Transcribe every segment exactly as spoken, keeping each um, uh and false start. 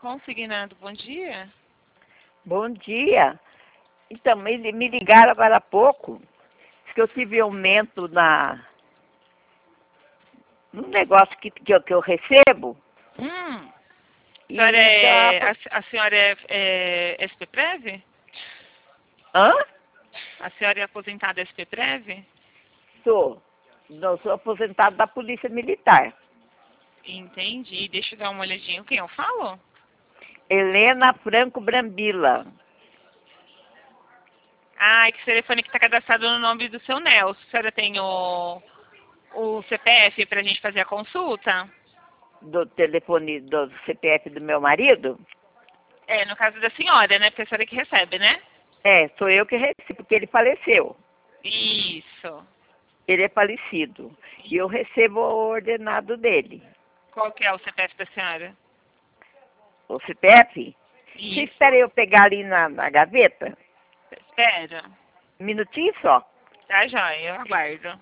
Consignado, bom dia. Bom dia. Então, me, me ligaram agora há pouco, diz que eu tive aumento na, no negócio que, que, eu, que eu recebo. Hum. A E senhora é, tá... a, a senhora é, é S P Prev? Hã? A senhora é aposentada S P Prev? Sou. Não, sou aposentado da Polícia Militar. Entendi. Deixa eu dar uma olhadinha. Quem eu falo? Helena Franco Brambila. Ah, é que esse telefone que está cadastrado no nome do seu Nelson. A senhora tem o, o C P F para a gente fazer a consulta? Do telefone do C P F do meu marido? É, no caso da senhora, né? Porque a senhora que recebe, né? É, sou eu que recebo, porque ele faleceu. Isso. Ele é falecido. E eu recebo o ordenado dele. Qual que é o C P F da senhora? O C P F? Você Isso. espera eu pegar ali na, na gaveta? Espera. Um minutinho só. Tá, joia. Eu aguardo.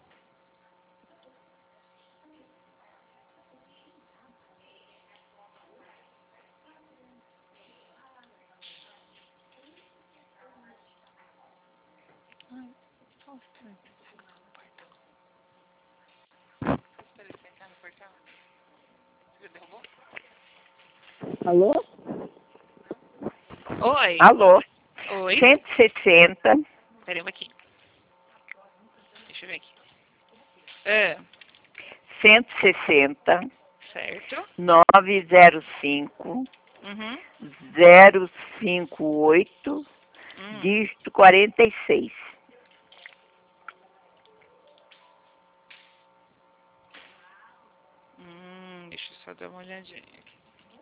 Alô? Oi. Alô? Oi. cento e sessenta, Peraí um pouquinho. Deixa eu ver aqui. Ah, cento e sessenta, certo. nove zero cinco, Uhum. zero cinco oito, Hum. dígito quarenta e seis. Hum, deixa eu só dar uma olhadinha aqui.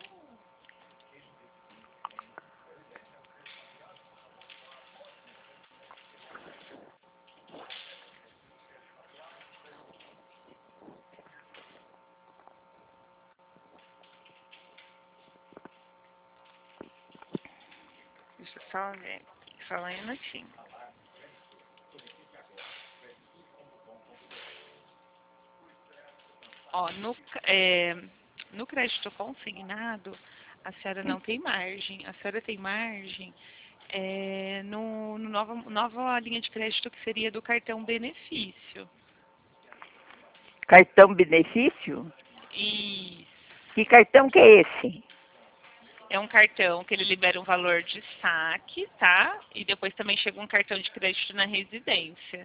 Deixa eu só ver aqui. Só um minutinho. Ó, no, é, no crédito consignado, a senhora não tem margem. A senhora tem margem é, no, no nova, nova linha de crédito que seria do cartão benefício. Cartão benefício? E Que cartão que é esse? é um cartão que ele libera um valor de saque, tá? E depois também chega um cartão de crédito na residência.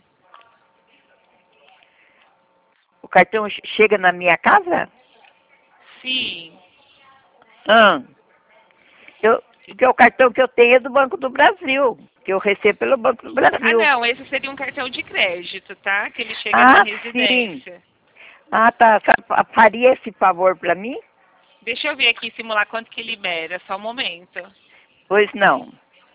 O cartão chega na minha casa? Sim. Ah, eu, porque o cartão que eu tenho é do Banco do Brasil, que eu recebo pelo Banco do Ah, Brasil. não, esse seria um cartão de crédito, tá? Que ele chega na Ah, sim. residência. Ah, tá. Fa- Faria esse favor para mim? Deixa eu ver aqui, simular quanto que libera, só um momento. Pois não.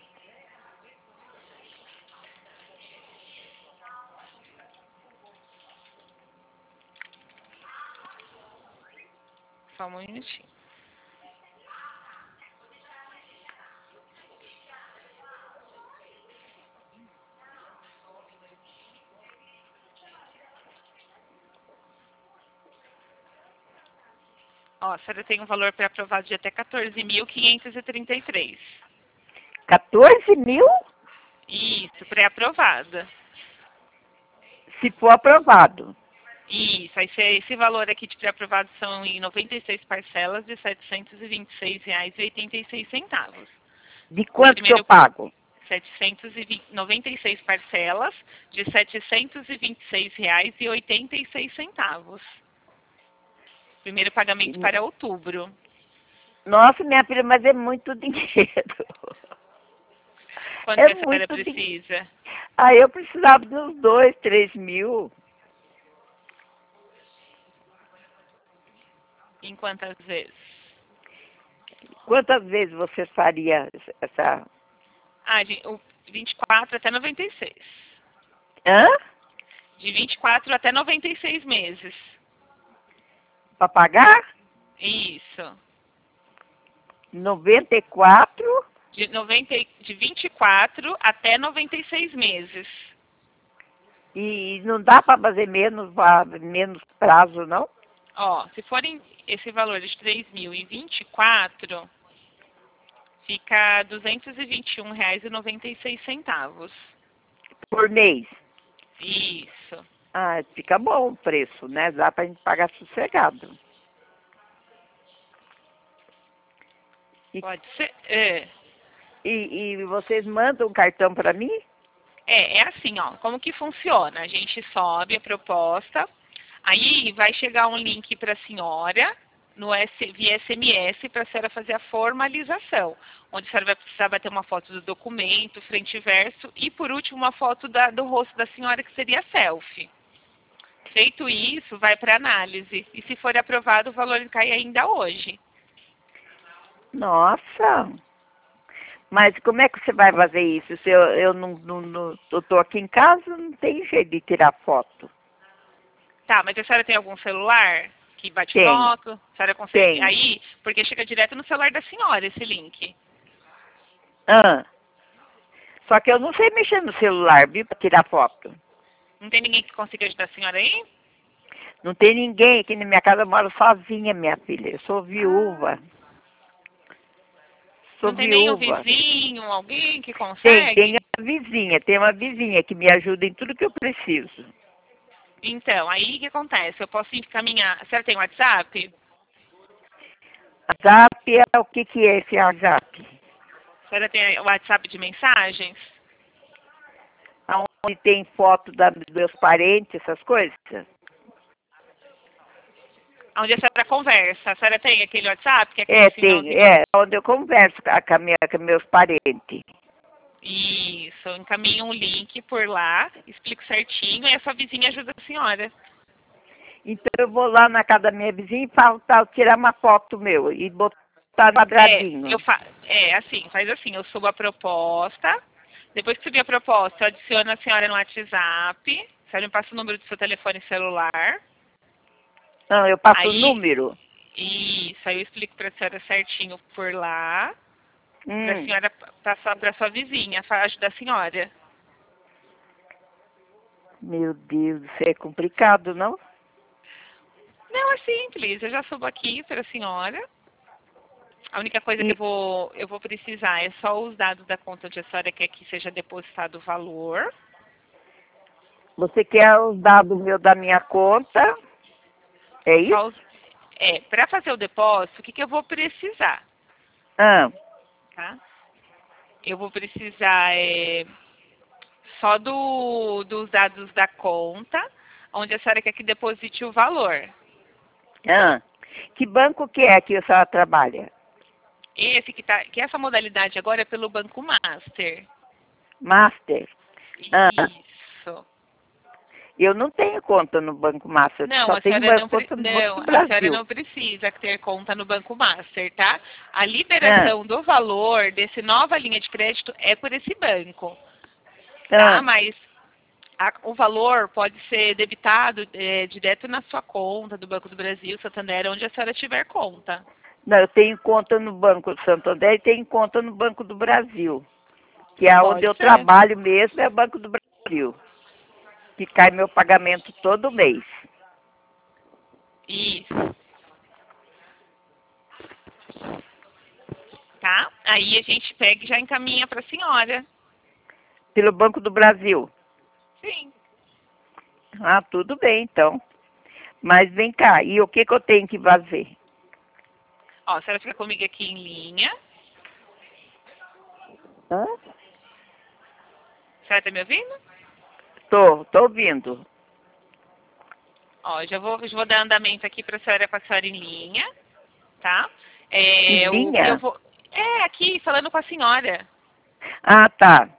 Só um minutinho. Ó, a senhora tem um valor pré-aprovado de até quatorze mil quinhentos e trinta e três. quatorze mil? Isso, pré-aprovada. Se for aprovado. Isso, aí esse, esse valor aqui de pré-aprovado são em noventa e seis parcelas de setecentos e vinte e seis reais e oitenta e seis centavos. De O quanto que eu primeiro, pago? setecentos e noventa e seis parcelas de setecentos e vinte e seis reais e oitenta e seis centavos. Primeiro pagamento para outubro. Nossa, minha filha, mas é muito dinheiro. Quanto que É a senhora muito dinheiro. precisa? Aí eu precisava de uns dois, três mil. Em quantas vezes? Quantas vezes você faria essa... Ah, de o vinte e quatro até noventa e seis. Hã? De vinte e quatro até noventa e seis meses. Para pagar? Isso. noventa e quatro. De, noventa, de vinte e quatro até noventa e seis meses. E não dá para fazer menos, menos prazo, não? Ó, se forem esse valor de três mil e vinte e quatro, Fica duzentos e vinte e um reais e noventa e seis centavos. Por mês? Isso. Ah, fica bom o preço, né? Dá pra gente pagar sossegado. E, Pode ser. É. e, e vocês mandam um cartão para mim? É, é assim, ó. Como que funciona? A gente sobe a proposta, aí vai chegar um link para a senhora no S, via S M S para a senhora fazer a formalização, onde a senhora vai precisar bater uma foto do documento, frente e verso, e por último uma foto da, do rosto da senhora, que seria selfie. Feito isso, vai para análise. E se for aprovado, o valor cai ainda hoje. Nossa! Mas como é que você vai fazer isso? Se eu, eu não, não, não eu tô aqui em casa, não tem jeito de tirar foto. Tá, mas a senhora tem algum celular que bate Tem, foto? A senhora consegue tem. aí? Porque chega direto no celular da senhora esse link. Ah, só que eu não sei mexer no celular, viu, para tirar foto. Não tem ninguém que consiga ajudar a senhora aí? Não tem ninguém aqui na minha casa, eu moro sozinha, minha filha. Eu sou viúva. Ah, Sou não tem nenhum viúva. vizinho, alguém que Tem, tem consegue? a vizinha, tem uma vizinha que me ajuda em tudo que eu preciso. Então, aí o que acontece? Eu posso encaminhar. A senhora tem WhatsApp? WhatsApp é o que, que é esse WhatsApp? A senhora tem WhatsApp de mensagens? Onde tem foto da, dos meus parentes, essas coisas? Onde a senhora conversa. A senhora tem aquele WhatsApp, que é aquele É, tem, sinalzinho? é, onde eu converso com, a, com, a minha, com meus parentes. Isso, eu encaminho um link por lá, explico certinho e a sua vizinha ajuda a senhora. Então eu vou lá na casa da minha vizinha e falo, tal, tirar uma foto meu e botar no É, quadradinho. eu fa é, assim, faz assim, eu subo a proposta, depois que subir a proposta, eu adiciono a senhora no WhatsApp, a senhora me passa o número do seu telefone celular, Não, eu passo o aí, número. isso, aí eu explico pra senhora certinho por lá, pra Hum, senhora passar pra sua vizinha, fa- ajudar a senhora. meu Deus, isso é complicado, não? Não, é simples, eu já subo aqui pra senhora. A única coisa que eu E vou, eu vou precisar é só os dados da conta onde a senhora quer que seja depositado o valor. você quer os dados meu da minha conta? É Só isso? os, é, para fazer o depósito, o que, que eu vou precisar, Ah, tá? Eu vou precisar é, só do, dos dados da conta, onde a senhora quer que deposite o valor. ah. Que banco que é que a senhora trabalha? Esse que tá, que essa modalidade agora é pelo Banco Master. Master? Ah, Isso. eu não tenho conta no Banco Master, eu Não, só a tenho senhora banco- não, pre- conta no Banco não, do a senhora Brasil. não precisa ter conta no Banco Master, tá? A Ah, liberação do valor desse nova linha de crédito é por esse banco, tá? ah. Mas a- o valor pode ser debitado é, direto na sua conta do Banco do Brasil, Santander, onde a senhora tiver conta. Não, eu tenho conta no Banco do Santander e tenho conta no Banco do Brasil, que é onde Pode eu ser. trabalho mesmo, é o Banco do Brasil, que cai meu pagamento todo mês. Isso, tá? Aí a gente pega e já encaminha para a senhora. Pelo Banco do Brasil. Sim. Ah, tudo bem, então. Mas vem cá, e o que, que eu tenho que fazer? Ó, a senhora fica comigo aqui em linha. Hã? A senhora tá me ouvindo? Tô, tô ouvindo. Ó, já vou, já vou dar andamento aqui para a senhora com a senhora em linha, tá? Em É, o que eu linha? vou... É, aqui, falando com a senhora, Ah, tá.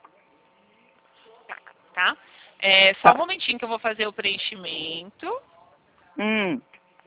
tá? É, só um Tá. momentinho que eu vou fazer o preenchimento. Hum.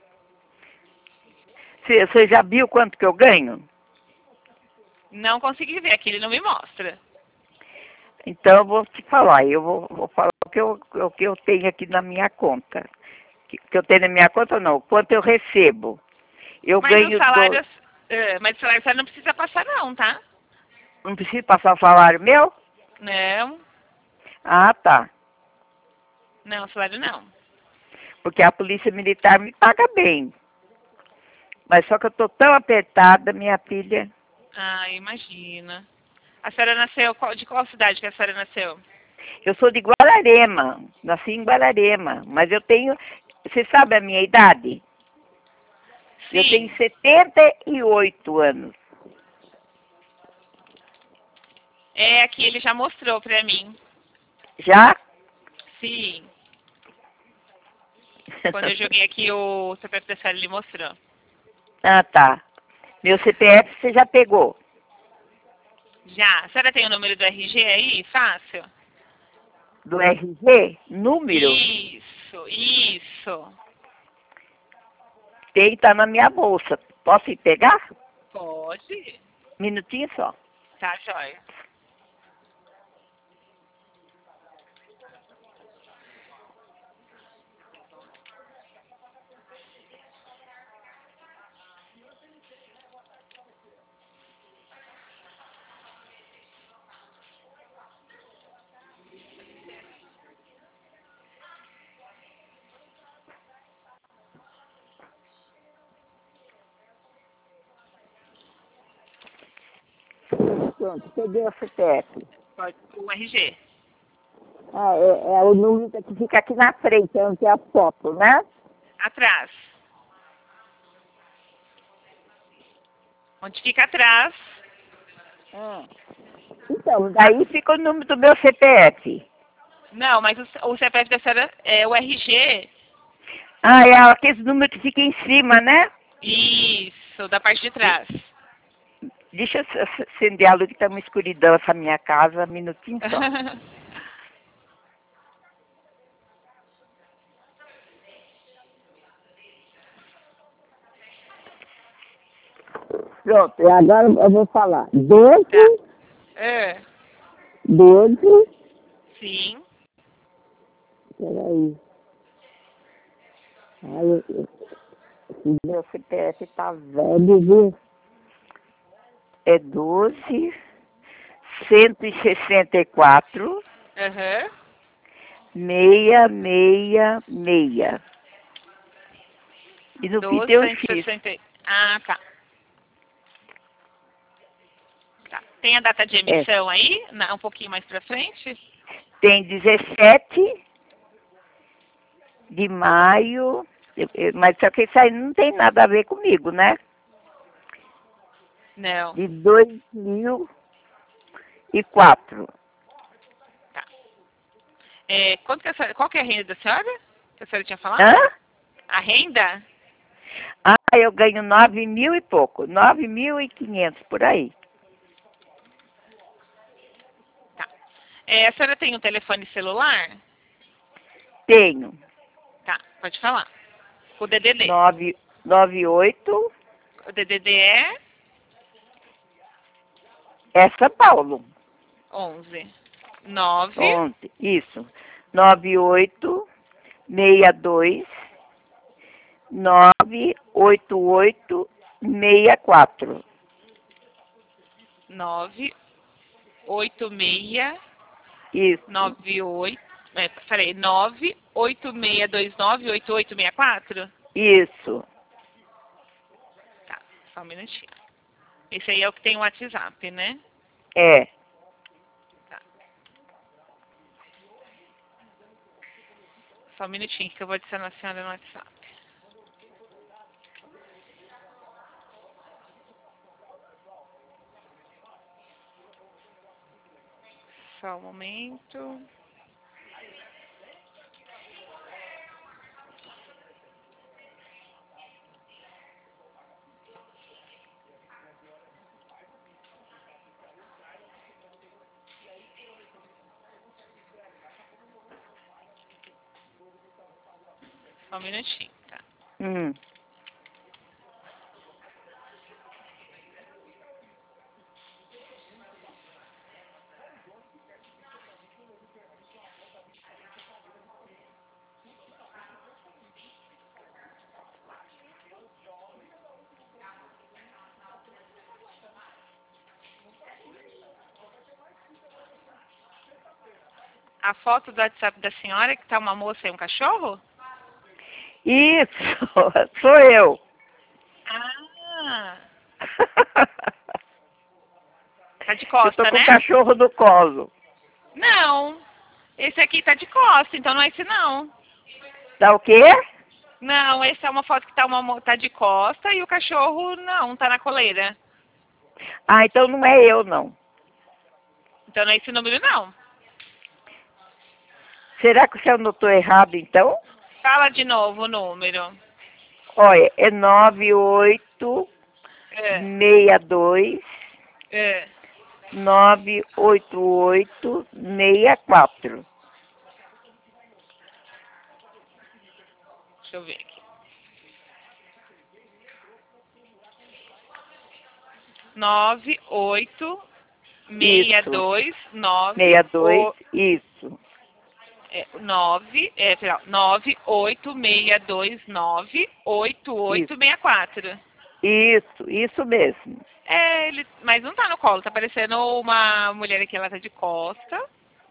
Você você já viu quanto que eu ganho? Não consegui ver aqui, ele não me mostra. Então eu vou te falar, eu vou, vou falar o que eu, o que eu tenho aqui na minha conta. Que, que eu tenho na minha conta não, quanto eu recebo. Eu Mas o ganho do. salário, é, mas o salário a senhora não precisa passar não, tá? Não preciso passar o salário meu? Não, Ah, tá. não, salário não. Porque a polícia militar me paga bem. Mas só que eu tô tão apertada, minha filha. Ah, imagina. A senhora nasceu, qual- de qual cidade que a senhora nasceu? Eu sou de Guararema, nasci em Guararema, mas eu tenho, você sabe a minha idade? Eu tenho Sim. setenta e oito anos. É, aqui ele já mostrou pra mim. Já? Sim. Quando eu joguei aqui o C P F da senhora, ele mostrou. Ah, tá. Meu C P F você já pegou? Já. A senhora tem o número do R G aí? Fácil? Do R G? Número? Isso, isso. Tem, tá na minha bolsa. Posso ir pegar? Pode. Minutinho só. Tá, joia. Pronto, peguei o C P F. Pode. O R G. Ah, é, é o número que fica aqui na frente, onde tem a foto, né? Atrás. Onde fica atrás. Ah. Então, daí fica o número do meu C P F. Não, mas o, o C P F da senhora é o R G. Ah, é aquele número que fica em cima, né? Isso, da parte de trás. Deixa eu ac- acender a luz que tá uma escuridão essa minha casa, um minutinho só. Pronto, e agora eu vou falar. Doze, Tá. É. doze, Sim. peraí. Ai, eu, eu, esse meu C P F tá velho, viu? É doze, cento e sessenta e quatro, Aham. meia, meia, meia. E no fim doze, tem um cento e X. sessenta. Ah, tá. Tá. Tem a data de É, emissão aí? Na- um pouquinho mais pra frente? tem dezessete de maio, eu- eu- mas só que isso aí não tem nada a ver comigo, né? Não. De dois mil e quatro. Tá. É, quanto que a senhora, qual que é a renda da senhora? Que a senhora tinha falado? Hã? A renda? Ah, eu ganho nove mil e pouco, nove mil e quinhentos por aí. Tá. É, a senhora tem um telefone celular? Tenho Tá, pode falar. O D D D. nove, nove oito, O D D D é é São Paulo, onze. nove. onze, isso, nove oito, seis dois, nove oito oito, seis quatro. nove oito seis Isso, nove oito. É, peraí, nove oito seis dois nove oito oito seis quatro? isso, Tá, só um minutinho. Esse aí é o que tem o WhatsApp, né? é. Tá. Só um minutinho que eu vou adicionar a senhora no WhatsApp. Só um momento. Só um minutinho, tá? Hum. A foto do WhatsApp da senhora que tá uma moça e um cachorro? Isso, sou eu. Ah, Tá de Eu costa, tô com o né? cachorro no colo. Não. Esse aqui tá de costa, então não é esse não. Tá o quê? Não, essa é uma foto que tá, uma, mo- tá de costa e o cachorro não, tá na coleira. Ah, então não é eu, não. Então não é esse número não. Será que você anotou errado, então? Fala de novo o número. Olha, é nove oito É, seis dois é. nove oito oito seis quatro. Deixa eu ver aqui. Nove oito seis Isso, dois nove seis dois, o isso, é, nove é, perdão, nove oito seis dois nove oito oito isso, seis quatro. isso, isso mesmo. É, ele, mas não tá no colo, tá parecendo uma mulher aqui, ela tá de costa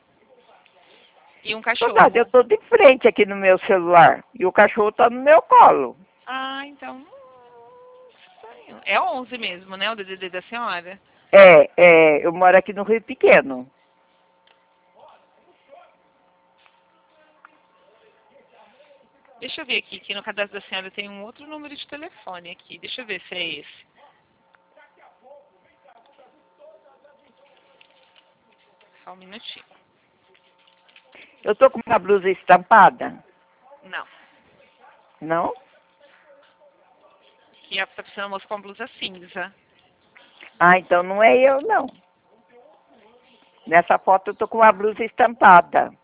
e um Soldado, eu cachorro. tô de frente aqui no meu celular e o cachorro tá no meu colo. Ah, então. hum, estranho. É onze mesmo, né? O D D D da senhora. É, é, eu moro aqui no Rio Pequeno. Deixa eu ver aqui, que no cadastro da senhora tem um outro número de telefone aqui. Deixa eu ver se é esse. Só um minutinho. Eu tô com uma blusa estampada? Não. Não? Aqui tá precisando moça com blusa cinza. Ah, então não é eu, não. Nessa foto eu tô com uma blusa estampada.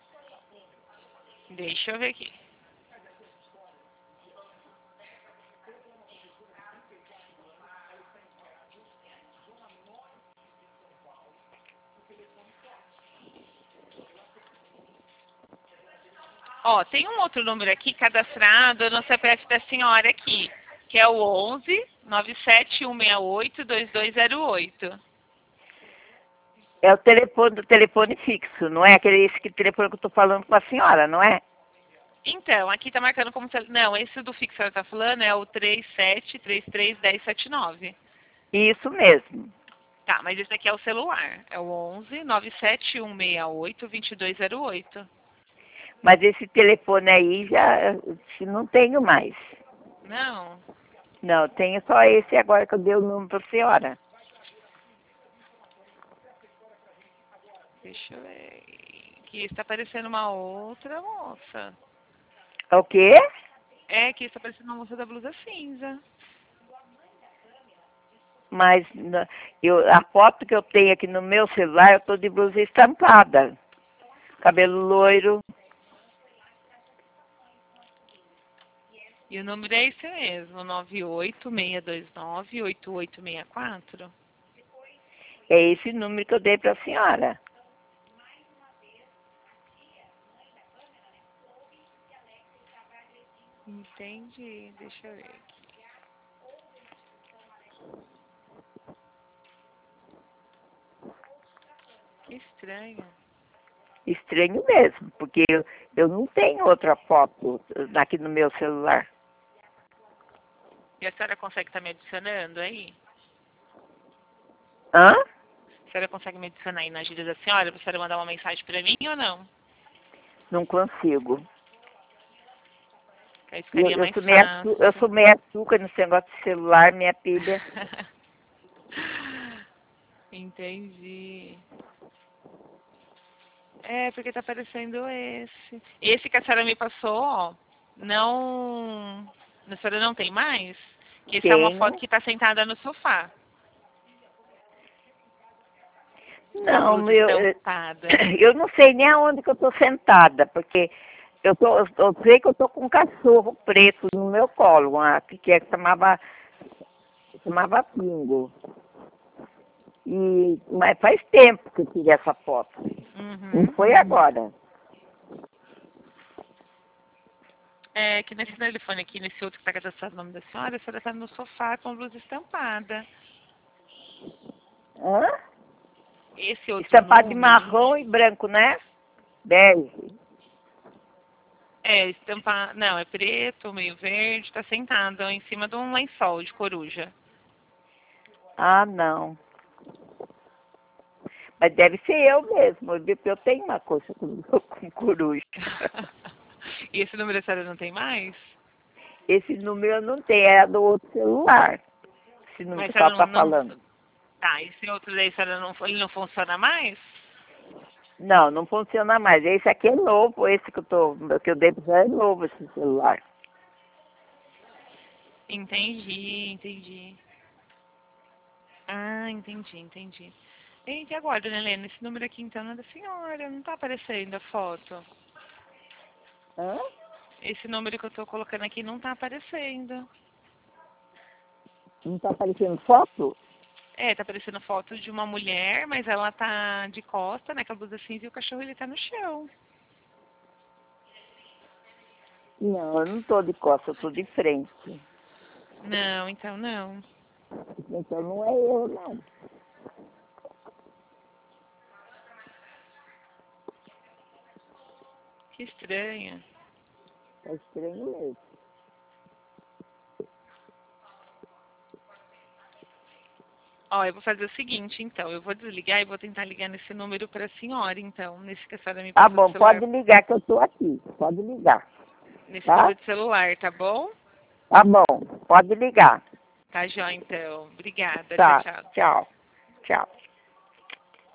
Deixa eu ver aqui. Ó, tem um outro número aqui cadastrado no C P F da senhora aqui, que é o onze nove sete um seis oito dois dois zero oito. É o telefone do telefone fixo, não é aquele esse que telefone que eu tô falando com a senhora, não é? Então, aqui tá marcando como... tel- Não, esse do fixo que ela tá falando é o três sete três três um zero sete nove. Isso mesmo. Tá, mas esse aqui é o celular. É o onze nove sete um seis oito dois dois zero oito. Mas esse telefone aí já se não tenho mais. Não, Não, tenho só esse agora que eu dei o número para a senhora. deixa eu ver. Aqui está aparecendo uma outra moça. O quê? É, aqui está aparecendo uma moça da blusa cinza. Mas na- eu, a foto que eu tenho aqui no meu celular, eu tô de blusa estampada. Cabelo loiro. E o número é esse mesmo, nove oito seis dois nove oito oito seis quatro. É esse número que eu dei para a senhora. Entendi, deixa eu ver. Que estranho. Estranho mesmo, porque eu, eu não tenho outra foto aqui no meu celular. E a senhora consegue estar me adicionando aí? Hã? A senhora consegue me adicionar aí na agenda da senhora para a senhora mandar uma mensagem para mim ou não? Não consigo. Aí Eu, ficaria eu, mais sou meio, açu- eu fácil. sou meio açúcar nesse negócio de celular, minha filha. Entendi. É, porque tá aparecendo esse. Esse que a senhora me passou, ó, não... A senhora não tem mais? Que esse é uma foto Tenho. que tá sentada no sofá, com a Não, blusa eu, eu estampada. eu não sei nem aonde que eu tô sentada, porque eu, tô, eu eu sei que eu tô com um cachorro preto no meu colo, uma, que é, chamava, chamava Pingo. E, mas faz tempo que eu tirei essa foto. Não Uhum. foi agora. É que nesse telefone aqui, nesse outro que tá cadastrado o nome da senhora, a senhora tá no sofá com a blusa estampada. Hã? Esse outro Estampado de número marrom e branco, né? Bege. é estampado. Não, é preto, meio verde, tá sentado em cima de um lençol de coruja. Ah, não. Mas deve ser eu mesmo. Eu tenho uma coisa com, com coruja. E esse número a senhora não tem mais? Esse número eu não tenho, é do outro celular. Esse número Mas que a a senhora senhora não, está não... falando. Tá, esse outro daí a senhora não, ele não funciona mais? Não, não funciona mais. Esse aqui é novo, esse que eu, tô, que eu dei para você é novo, esse celular. Entendi, entendi. Ah, entendi, entendi. E agora, dona Helena, esse número aqui então não é da senhora, não tá aparecendo a foto. Hã? Esse número que eu tô colocando aqui não tá aparecendo. Não está aparecendo foto? É, tá aparecendo foto de uma mulher, mas ela tá de costa, né, com a blusa cinza e o cachorro ele tá no chão. Não, eu não estou de costas, eu estou de frente. Não, então não. Então não é eu, não. Que estranho. Tá estranho mesmo. Ó, eu vou fazer o seguinte, então. Eu vou desligar e vou tentar ligar nesse número pra senhora, então. Nesse que a senhora me Tá passou bom, do celular. pode ligar que eu estou aqui. Pode ligar, Nesse tá? número de celular, tá bom? Tá bom, pode ligar. Tá, jó, então. Obrigada. Tchau, Tá, tchau. tchau, tchau.